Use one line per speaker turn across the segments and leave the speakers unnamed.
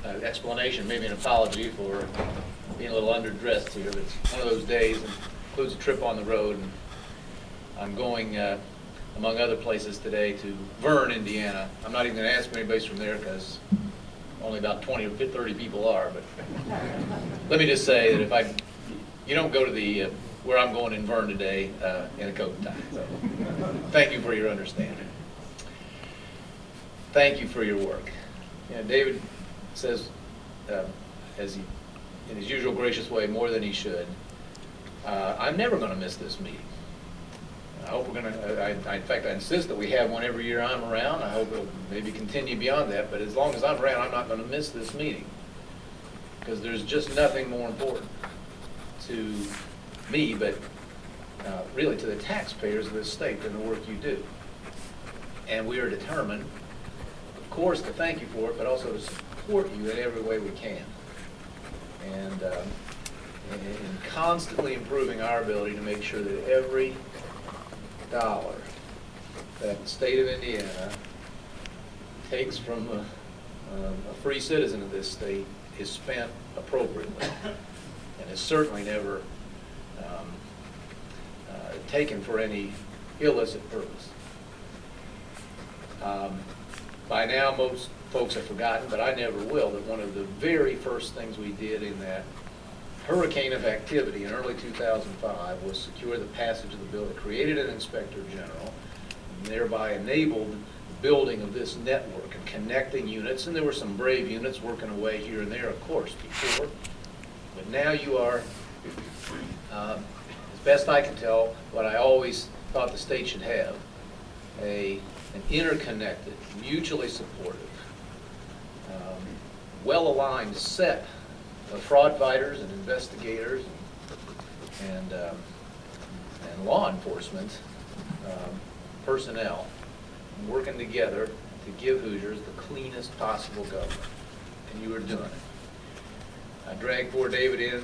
explanation, maybe an apology for being a little underdressed here. But it's one of those days, and includes a trip on the road. And I'm going, among other places today, to Verne, Indiana. I'm not even going to ask if anybody's from there because only about 20 or 30 people are. But let me just say that you don't go to the where I'm going in Verne today in a coat and tie. So thank you for your understanding. Thank you for your work. David says, as he, in his usual gracious way, more than he should. I'm never going to miss this meeting. I hope we're going to, in fact, I insist that we have one every year I'm around. I hope it'll maybe continue beyond that, but as long as I'm around, I'm not going to miss this meeting. Because there's just nothing more important to me, but really to the taxpayers of this state than the work you do. And we are determined, of course, to thank you for it, but also to support you in every way we can. And constantly improving our ability to make sure that every dollar that the state of Indiana takes from a free citizen of this state is spent appropriately and is certainly never taken for any illicit purpose. By now, most folks have forgotten, but I never will, that one of the very first things we did in that hurricane of activity in early 2005 was secure the passage of the bill that created an inspector general and thereby enabled the building of this network and connecting units. And there were some brave units working away here and there, of course, before. But now you are, as best I can tell, what I always thought the state should have, an interconnected, mutually supportive, well-aligned set of fraud fighters and investigators and law enforcement personnel working together to give Hoosiers the cleanest possible government. And you are doing it. I drag poor David in,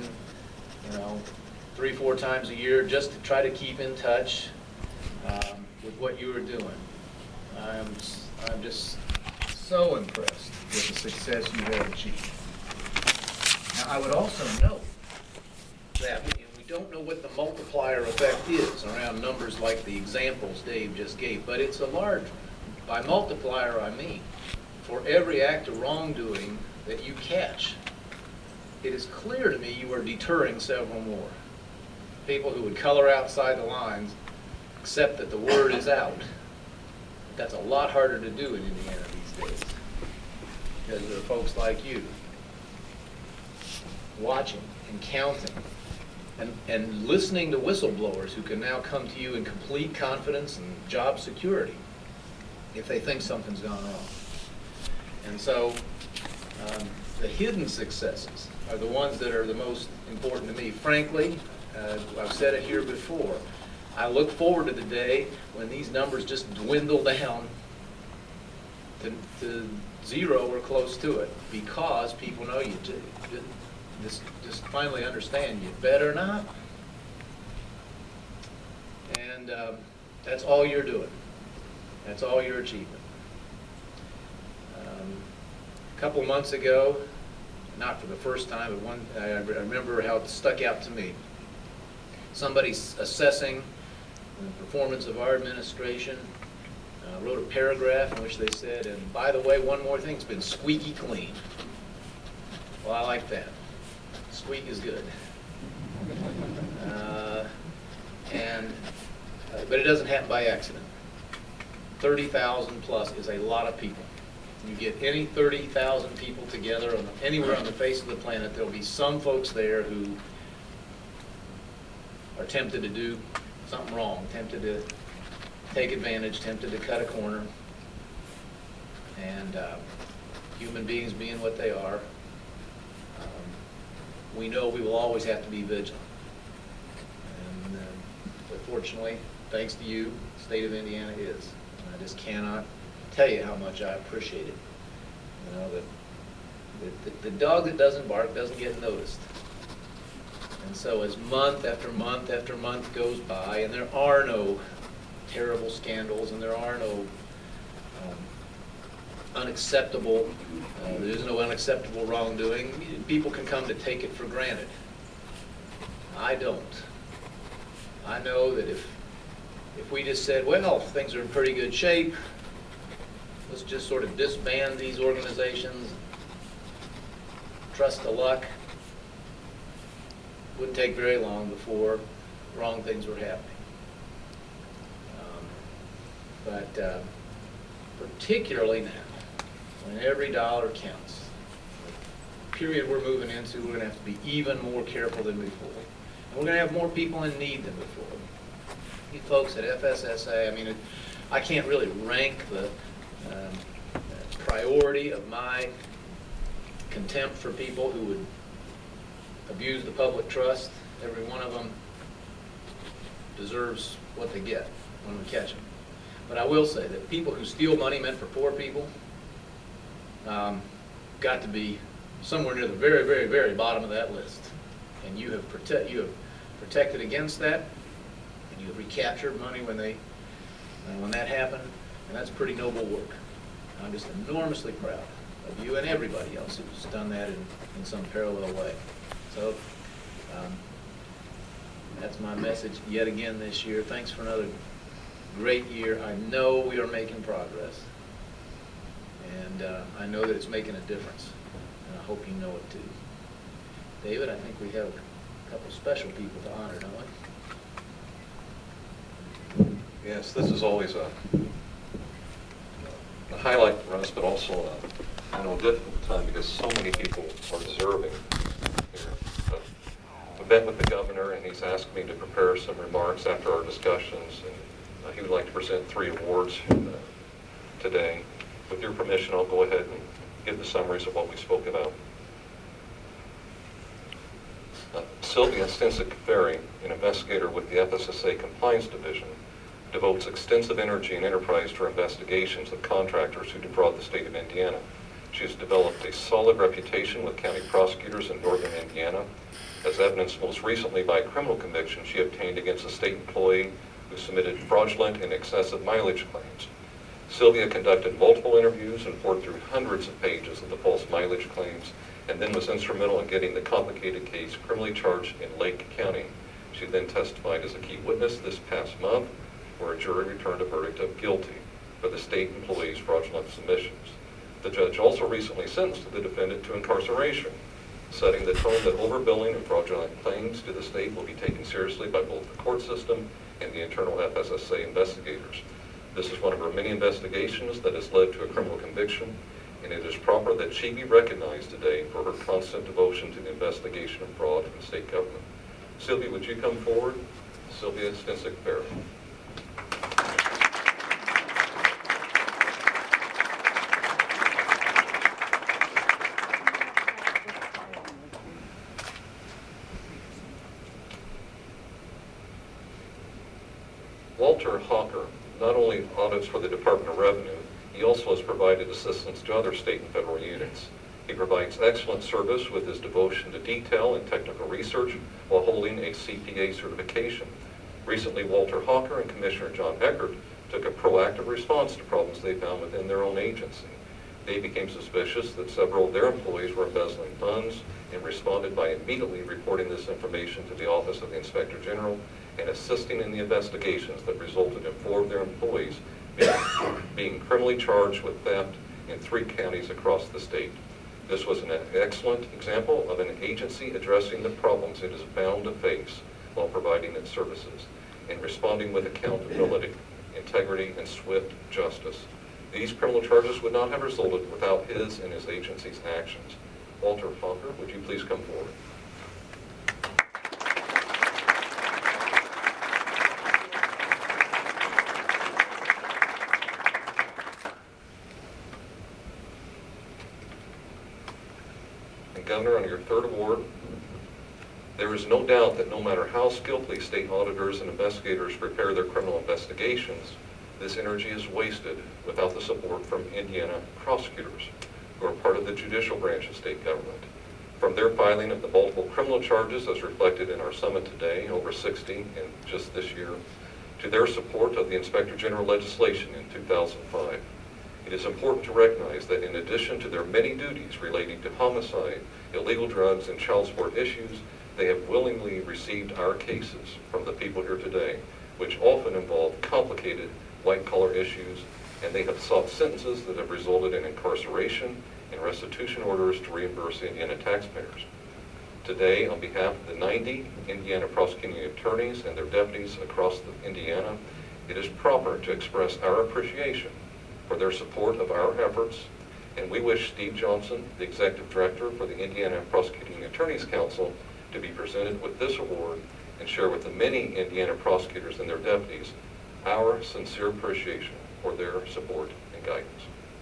3-4 times a year just to try to keep in touch with what you are doing. I'm just so impressed with the success you have achieved. Now, I would also note that we don't know what the multiplier effect is around numbers like the examples Dave just gave, but it's a large one. By multiplier, I mean, for every act of wrongdoing that you catch, it is clear to me you are deterring several more. People who would color outside the lines, except that the word is out. That's a lot harder to do in Indiana these days, because there are folks like you watching and counting and listening to whistleblowers who can now come to you in complete confidence and job security if they think something's gone wrong. And so the hidden successes are the ones that are the most important to me. Frankly, I've said it here before, I look forward to the day when these numbers just dwindle down to zero or close to it, because people know you just finally understand you better not. And that's all you're doing. That's all you're achieving. A couple of months ago, not for the first time, but I remember how it stuck out to me. Somebody's assessing the performance of our administration wrote a paragraph in which they said, and by the way, one more thing, it's been squeaky clean. Well, I like that. Squeak is good. But it doesn't happen by accident. 30,000 plus is a lot of people. You get any 30,000 people together anywhere on the face of the planet, there'll be some folks there who are tempted to do something wrong, tempted to take advantage, tempted to cut a corner. And human beings being what they are, we know we will always have to be vigilant. And but fortunately, thanks to you, the state of Indiana is. And I just cannot tell you how much I appreciate it. The dog that doesn't bark doesn't get noticed. And so as month after month after month goes by, and there are no terrible scandals, and there are no unacceptable. There is no unacceptable wrongdoing. People can come to take it for granted. I don't. I know that if we just said, well, things are in pretty good shape, let's just sort of disband these organizations, trust to luck, wouldn't take very long before wrong things were happening. But particularly now, when every dollar counts, the period we're moving into, we're going to have to be even more careful than before. And we're going to have more people in need than before. You folks at FSSA, I mean, I can't really rank the priority of my contempt for people who would abuse the public trust. Every one of them deserves what they get when we catch them. But I will say that people who steal money meant for poor people got to be somewhere near the very, very, very bottom of that list. And you have protected against that, and you have recaptured money when that happened, and that's pretty noble work. I'm just enormously proud of you and everybody else who's done that in some parallel way. So that's my message yet again this year. Thanks for another great year. I know we are making progress, and I know that it's making a difference, and I hope you know it too. David, I think we have a couple special people to honor, don't we?
Yes, this is always a highlight for us, but also a difficult time because so many people are deserving here. But I've met with the governor, and he's asked me to prepare some remarks after our discussions, and he would like to present 3 awards today. With your permission, I'll go ahead and give the summaries of what we spoke about. Sylvia Stensic-Ferry, an investigator with the FSSA Compliance Division, devotes extensive energy and enterprise to her investigations of contractors who defraud the state of Indiana. She has developed a solid reputation with county prosecutors in northern Indiana, as evidenced most recently by a criminal conviction she obtained against a state employee who submitted fraudulent and excessive mileage claims. Sylvia conducted multiple interviews and poured through hundreds of pages of the false mileage claims, and then was instrumental in getting the complicated case criminally charged in Lake County. She then testified as a key witness this past month, where a jury returned a verdict of guilty for the state employee's fraudulent submissions. The judge also recently sentenced the defendant to incarceration, setting the tone that overbilling and fraudulent claims to the state will be taken seriously by both the court system and the internal FSSA investigators. This is one of her many investigations that has led to a criminal conviction, and it is proper that she be recognized today for her constant devotion to the investigation of fraud in state government. Sylvia, would you come forward? Sylvia Stensic-Ferry. Walter Hawker not only audits for the Department of Revenue, he also has provided assistance to other state and federal units. He provides excellent service with his devotion to detail and technical research while holding a CPA certification. Recently, Walter Hawker and Commissioner John Eckert took a proactive response to problems they found within their own agency. They became suspicious that several of their employees were embezzling funds and responded by immediately reporting this information to the Office of the Inspector General and assisting in the investigations that resulted in 4 of their employees being criminally charged with theft in 3 counties across the state. This was an excellent example of an agency addressing the problems it is bound to face while providing its services and responding with accountability, integrity, and swift justice. These criminal charges would not have resulted without his and his agency's actions. Walter Hawker, would you please come forward? Governor, on your 3rd award, there is no doubt that no matter how skillfully state auditors and investigators prepare their criminal investigations, this energy is wasted without the support from Indiana prosecutors, who are part of the judicial branch of state government. From their filing of the multiple criminal charges as reflected in our summit today, over 60 in just this year, to their support of the Inspector General legislation in 2005. It is important to recognize that in addition to their many duties relating to homicide, illegal drugs, and child support issues, they have willingly received our cases from the people here today, which often involve complicated white-collar issues, and they have sought sentences that have resulted in incarceration and restitution orders to reimburse Indiana taxpayers. Today, on behalf of the 90 Indiana prosecuting attorneys and their deputies across Indiana, it is proper to express our appreciation for their support of our efforts, and we wish Steve Johnson, the Executive Director for the Indiana Prosecuting Attorneys Council, to be presented with this award and share with the many Indiana prosecutors and their deputies our sincere appreciation for their support and guidance.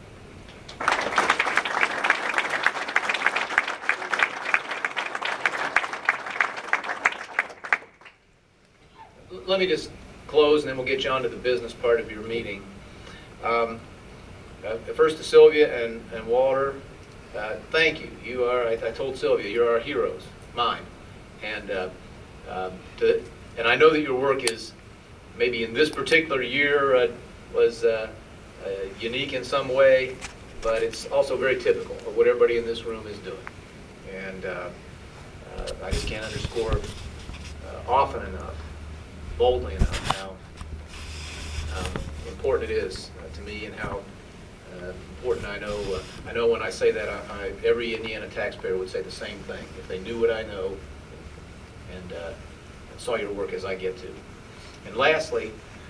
Let me just close, and then we'll get you on to the business part of your meeting. First to Sylvia and Walter, thank you. You are, I told Sylvia, you're our heroes, mine. And I know that your work is, maybe in this particular year, was unique in some way, but it's also very typical of what everybody in this room is doing. And I just can't underscore often enough, boldly enough, how important it is to me, and how important I know when I say that, every Indiana taxpayer would say the same thing if they knew what I know and saw your work as I get to. And lastly,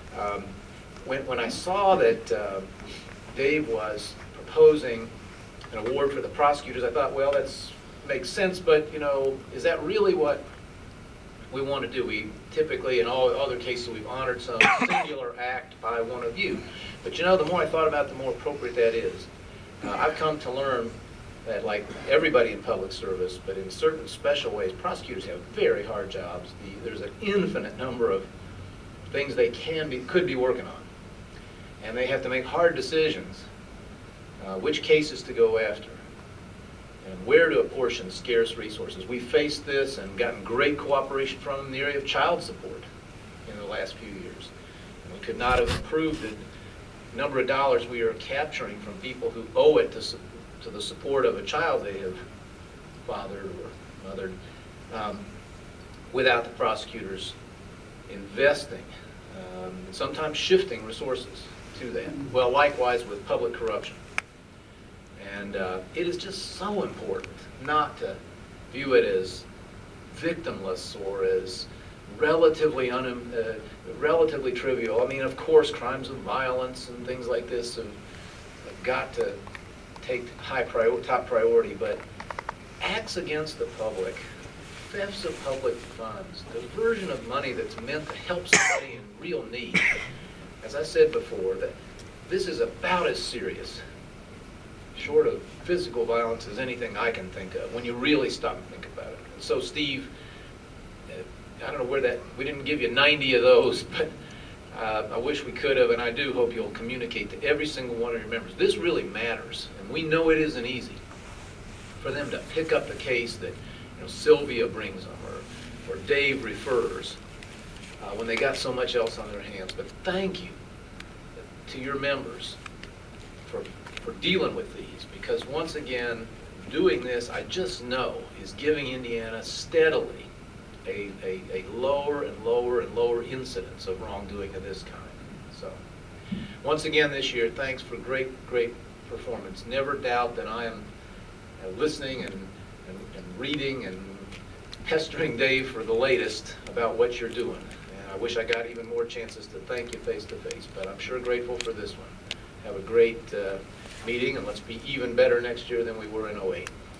when I saw that Dave was proposing an award for the prosecutors, I thought, well, that makes sense, but is that really what we want to do? We typically, in all other cases, we've honored some singular act by one of you. But the more I thought about it, the more appropriate that is. I've come to learn that, like everybody in public service, but in certain special ways, prosecutors have very hard jobs. There's an infinite number of things they could be working on. And they have to make hard decisions, which cases to go after, and where to apportion scarce resources. We've faced this and gotten great cooperation from them in the area of child support in the last few years. And we could not have improved the number of dollars we are capturing from people who owe it to the support of a child they have fathered or mothered, without the prosecutors investing, sometimes shifting resources to that. Well, likewise with public corruption. And it is just so important not to view it as victimless or as relatively trivial. I mean, of course, crimes of violence and things like this have got to take top priority, but acts against the public, thefts of public funds, diversion of money that's meant to help somebody in real need, as I said before, that this is about as serious, short of physical violence, as anything I can think of when you really stop and think about it. And so, Steve, I don't know where we didn't give you 90 of those, but I wish we could have, and I do hope you'll communicate to every single one of your members. This really matters, and we know it isn't easy for them to pick up the case that Sylvia brings them or Dave refers when they got so much else on their hands. But thank you to your members for dealing with these, because once again, doing this, I just know, is giving Indiana steadily a lower and lower and lower incidence of wrongdoing of this kind. So, once again this year, thanks for great performance. Never doubt that I am listening and reading and pestering Dave for the latest about what you're doing. And I wish I got even more chances to thank you face to face, but I'm sure grateful for this one. Have a great meeting, and let's be even better next year than we were in '08.